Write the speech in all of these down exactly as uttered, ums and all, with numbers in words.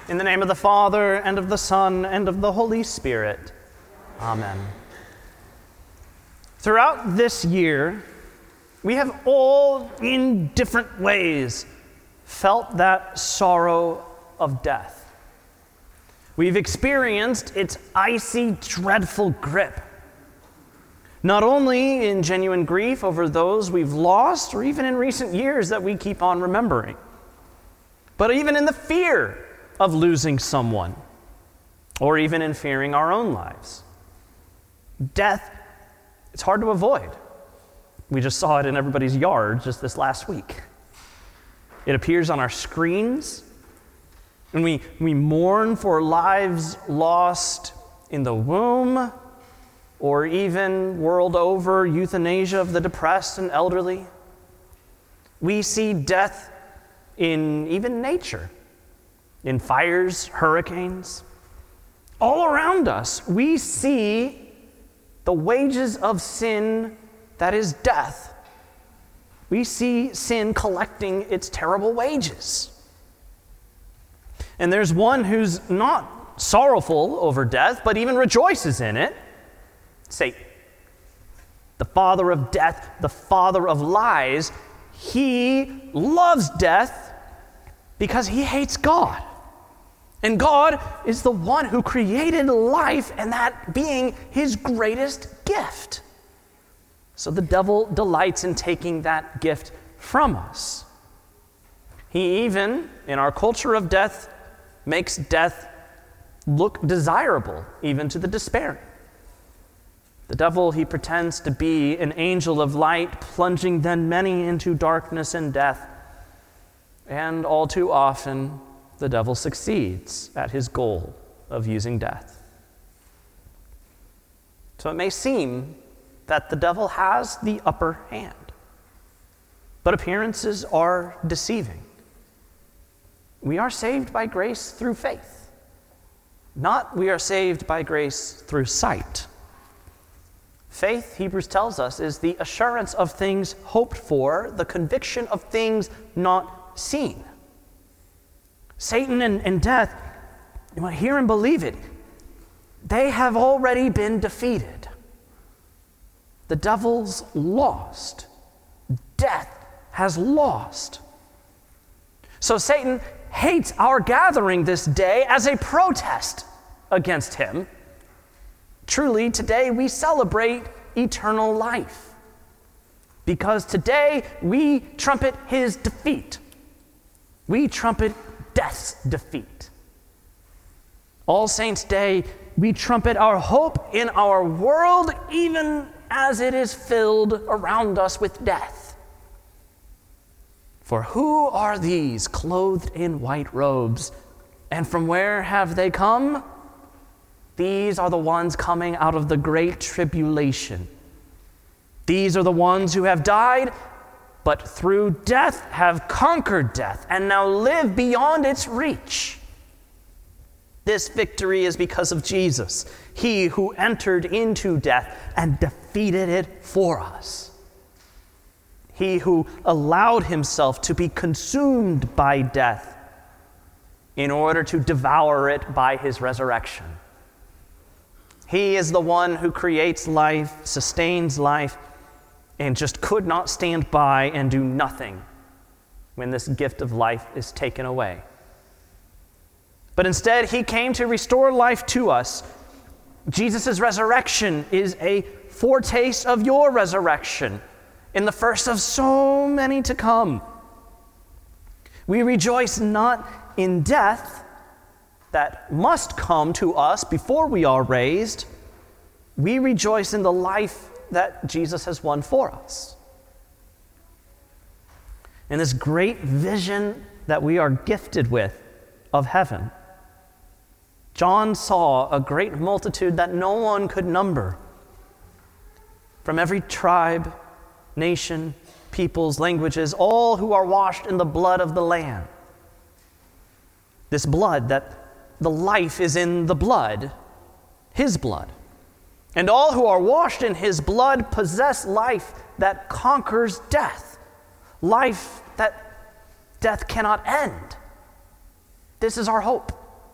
In the name of the Father, and of the Son, and of the Holy Spirit. Amen. Throughout this year, we have all, in different ways, felt that sorrow of death. We've experienced its icy, dreadful grip, not only in genuine grief over those we've lost, or even in recent years that we keep on remembering, but even in the fear of losing someone, or even in fearing our own lives. Death, it's hard to avoid. We just saw it in everybody's yard just this last week. It appears on our screens, and we, we mourn for lives lost in the womb, or even world over, euthanasia of the depressed and elderly. We see death in even nature, in fires, hurricanes. All around us, we see the wages of sin, that is death. We see sin collecting its terrible wages. And there's one who's not sorrowful over death, but even rejoices in it: Satan, the father of death, the father of lies. He loves death because he hates God. And God is the one who created life, and that being his greatest gift. So the devil delights in taking that gift from us. He even, in our culture of death, makes death look desirable, even to the despairing. The devil, he pretends to be an angel of light, plunging then many into darkness and death. And all too often, the devil succeeds at his goal of using death. So it may seem that the devil has the upper hand, but appearances are deceiving. We are saved by grace through faith, not we are saved by grace through sight. Faith, Hebrews tells us, is the assurance of things hoped for, the conviction of things not seen. Satan and, and death, you want to hear and believe it, they have already been defeated. The devil's lost. Death has lost. So Satan hates our gathering this day as a protest against him. Truly, today we celebrate eternal life, because today we trumpet his defeat. We trumpet death's defeat. All Saints' Day, we trumpet our hope in our world, even as it is filled around us with death. For who are these clothed in white robes, and from where have they come? These are the ones coming out of the great tribulation. These are the ones who have died, but through death have conquered death, and now live beyond its reach. This victory is because of Jesus, he who entered into death and defeated it for us. He who allowed himself to be consumed by death in order to devour it by his resurrection. He is the one who creates life, sustains life, and just could not stand by and do nothing when this gift of life is taken away. But instead, he came to restore life to us. Jesus' resurrection is a foretaste of your resurrection, in the first of so many to come. We rejoice not in death that must come to us before we are raised. We rejoice in the life that Jesus has won for us. In this great vision that we are gifted with of heaven, John saw a great multitude that no one could number, from every tribe, nation, peoples, languages, all who are washed in the blood of the Lamb. This blood, that the life is in the blood, his blood. And all who are washed in his blood possess life that conquers death, life that death cannot end. This is our hope.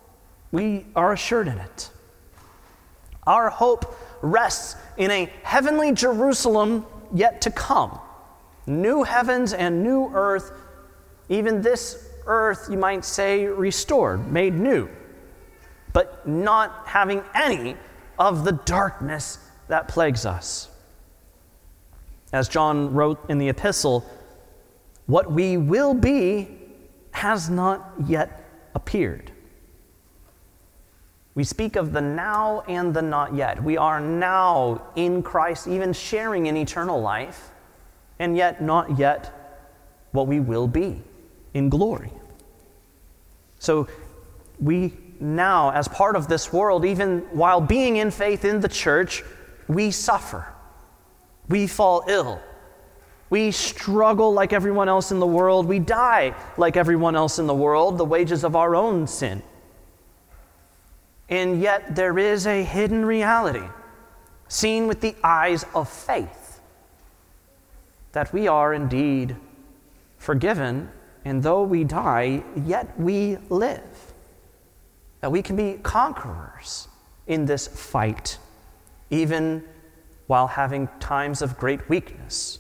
We are assured in it. Our hope rests in a heavenly Jerusalem yet to come. New heavens and new earth, even this earth, you might say, restored, made new, but not having any of the darkness that plagues us. As John wrote in the epistle, what we will be has not yet appeared. We speak of the now and the not yet. We are now in Christ, even sharing in eternal life, and yet not yet what we will be in glory. So we now, as part of this world, even while being in faith in the church, we suffer. We fall ill. We struggle like everyone else in the world. We die like everyone else in the world, the wages of our own sin. And yet there is a hidden reality, seen with the eyes of faith, that we are indeed forgiven, and though we die, yet we live. That we can be conquerors in this fight, even while having times of great weakness.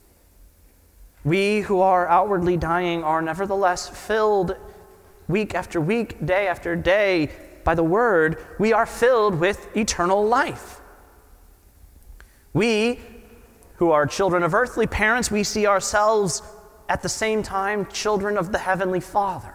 We who are outwardly dying are nevertheless filled week after week, day after day, by the word. We are filled with eternal life. We who are children of earthly parents, we see ourselves at the same time children of the Heavenly Father.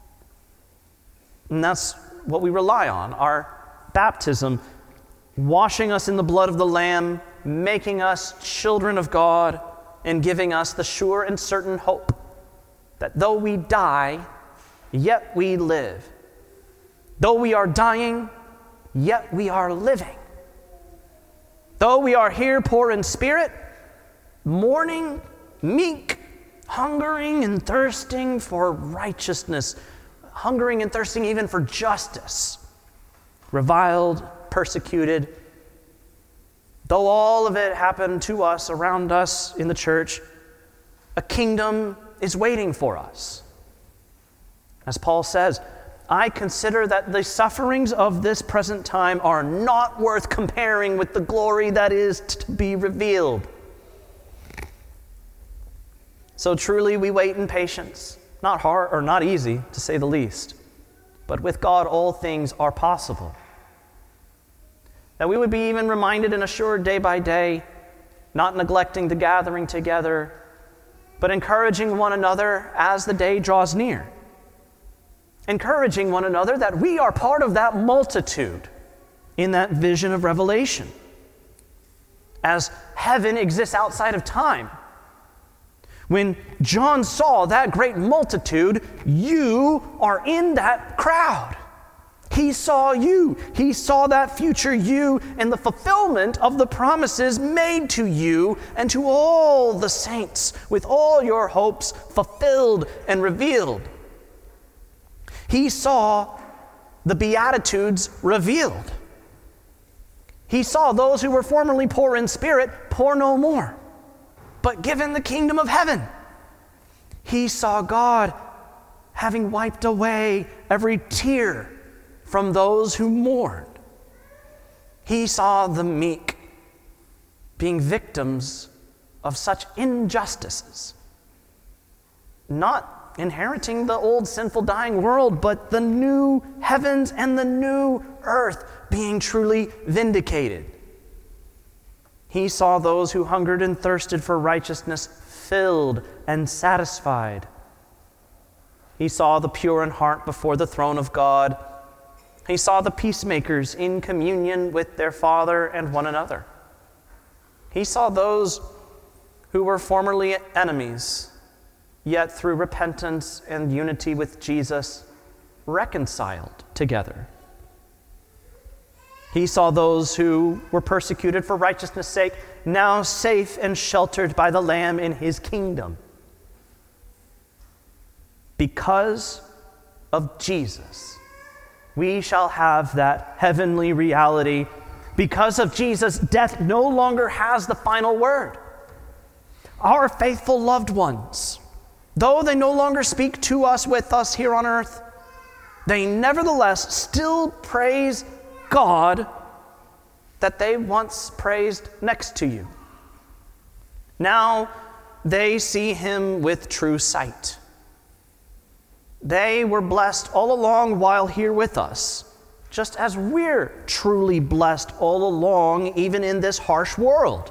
And that's what we rely on, our baptism, washing us in the blood of the Lamb, making us children of God, and giving us the sure and certain hope that though we die, yet we live. Though we are dying, yet we are living. Though we are here poor in spirit, mourning, meek, hungering and thirsting for righteousness, hungering and thirsting even for justice, reviled, persecuted. Though all of it happened to us, around us in the church, a kingdom is waiting for us. As Paul says, I consider that the sufferings of this present time are not worth comparing with the glory that is to be revealed. So truly we wait in patience, not hard or not easy to say the least, but with God all things are possible. That we would be even reminded and assured day by day, not neglecting the gathering together, but encouraging one another as the day draws near. Encouraging one another that we are part of that multitude in that vision of Revelation. As heaven exists outside of time. When John saw that great multitude, you are in that crowd. He saw you. He saw that future you and the fulfillment of the promises made to you and to all the saints, with all your hopes fulfilled and revealed. He saw the Beatitudes revealed. He saw those who were formerly poor in spirit, poor no more, but given the kingdom of heaven. He saw God having wiped away every tear from those who mourned. He saw the meek being victims of such injustices, not inheriting the old sinful dying world, but the new heavens and the new earth being truly vindicated. He saw those who hungered and thirsted for righteousness filled and satisfied. He saw the pure in heart before the throne of God. He saw the peacemakers in communion with their Father and one another. He saw those who were formerly enemies, yet through repentance and unity with Jesus, reconciled together. He saw those who were persecuted for righteousness' sake, now safe and sheltered by the Lamb in his kingdom. Because of Jesus, we shall have that heavenly reality. Because of Jesus, death no longer has the final word. Our faithful loved ones, though they no longer speak to us with us here on earth, they nevertheless still praise God that they once praised next to you. Now they see him with true sight. They were blessed all along while here with us, just as we're truly blessed all along, even in this harsh world.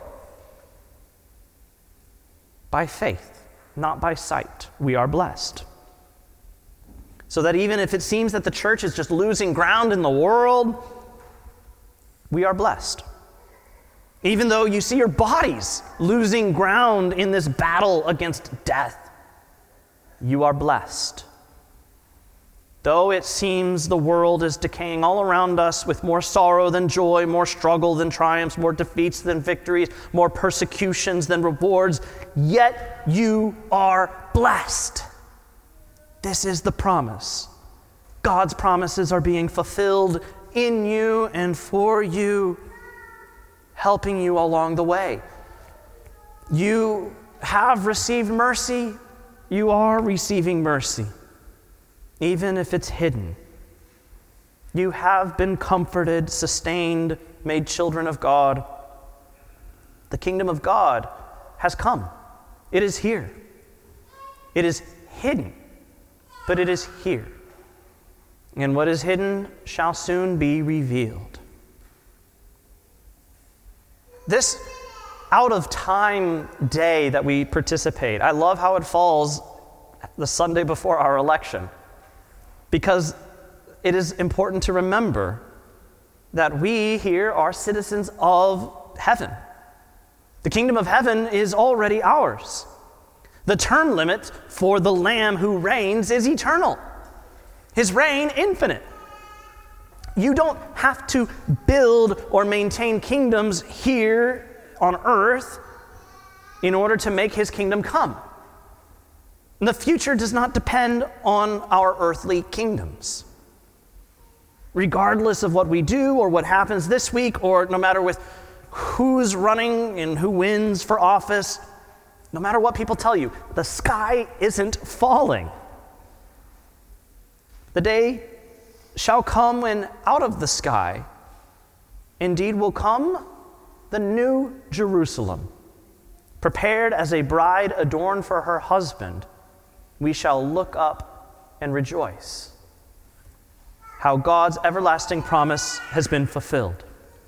By faith, not by sight, we are blessed. So that even if it seems that the church is just losing ground in the world, we are blessed. Even though you see your bodies losing ground in this battle against death, you are blessed. Though it seems the world is decaying all around us with more sorrow than joy, more struggle than triumphs, more defeats than victories, more persecutions than rewards, yet you are blessed. This is the promise. God's promises are being fulfilled in you and for you, helping you along the way. You have received mercy. You are receiving mercy, even if it's hidden. You have been comforted, sustained, made children of God. The kingdom of God has come. It is here. It is hidden, but it is here. And what is hidden shall soon be revealed. This out-of-time day that we participate, I love how it falls the Sunday before our election, because it is important to remember that we here are citizens of heaven. The kingdom of heaven is already ours. The term limit for the Lamb who reigns is eternal. His reign, infinite. You don't have to build or maintain kingdoms here on earth in order to make his kingdom come. And the future does not depend on our earthly kingdoms. Regardless of what we do or what happens this week, or no matter with who's running and who wins for office, no matter what people tell you, the sky isn't falling. The day shall come when out of the sky indeed will come the new Jerusalem, prepared as a bride adorned for her husband. We shall look up and rejoice. How God's everlasting promise has been fulfilled.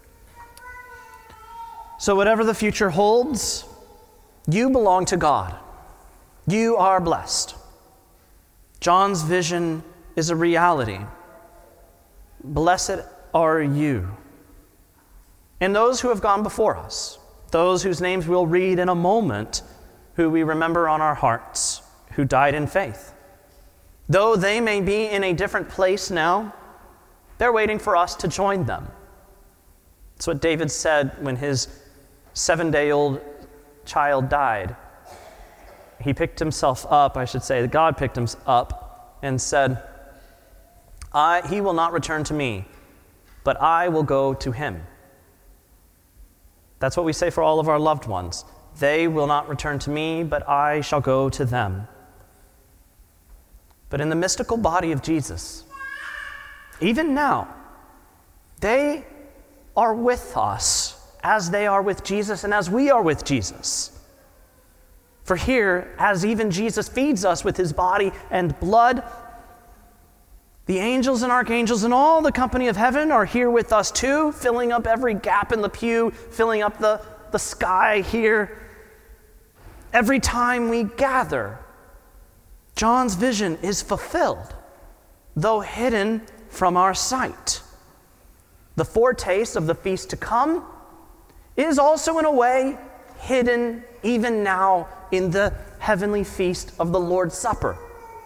So whatever the future holds, you belong to God. You are blessed. John's vision is a reality. Blessed are you. And those who have gone before us, those whose names we'll read in a moment, who we remember on our hearts, who died in faith. Though they may be in a different place now, they're waiting for us to join them. That's what David said when his seven-day-old child died. He picked himself up, I should say, God picked him up and said, I, he will not return to me, but I will go to him. That's what we say for all of our loved ones. They will not return to me, but I shall go to them. But in the mystical body of Jesus, even now, they are with us as they are with Jesus and as we are with Jesus. For here, as even Jesus feeds us with his body and blood, the angels and archangels and all the company of heaven are here with us too, filling up every gap in the pew, filling up the, the sky here. Every time we gather, John's vision is fulfilled, though hidden from our sight. The foretaste of the feast to come is also in a way hidden even now in the heavenly feast of the Lord's Supper.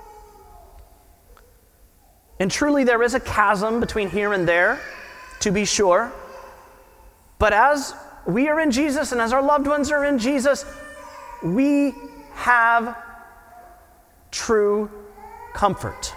And truly there is a chasm between here and there, to be sure. But as we are in Jesus and as our loved ones are in Jesus, we have true comfort.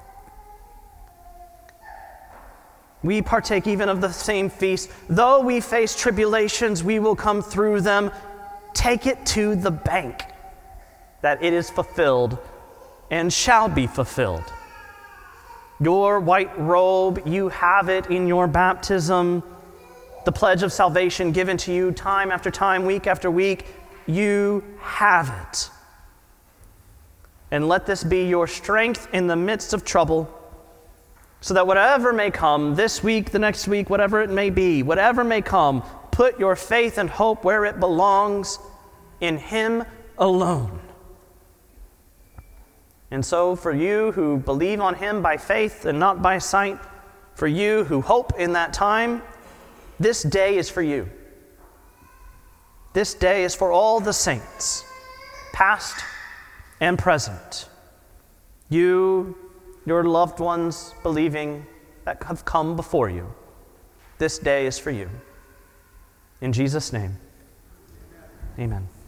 We partake even of the same feast. Though we face tribulations, we will come through them. Take it to the bank that it is fulfilled and shall be fulfilled. your white robe, you have it in your baptism. The pledge of salvation given to you time after time, week after week, you have it. And let this be your strength in the midst of trouble, so that whatever may come, this week, the next week, whatever it may be, whatever may come, put your faith and hope where it belongs, in Him alone. And so for you who believe on Him by faith and not by sight, for you who hope in that time, this day is for you. This day is for all the saints, past and present. You, your loved ones believing that have come before you, this day is for you. In Jesus' name, amen.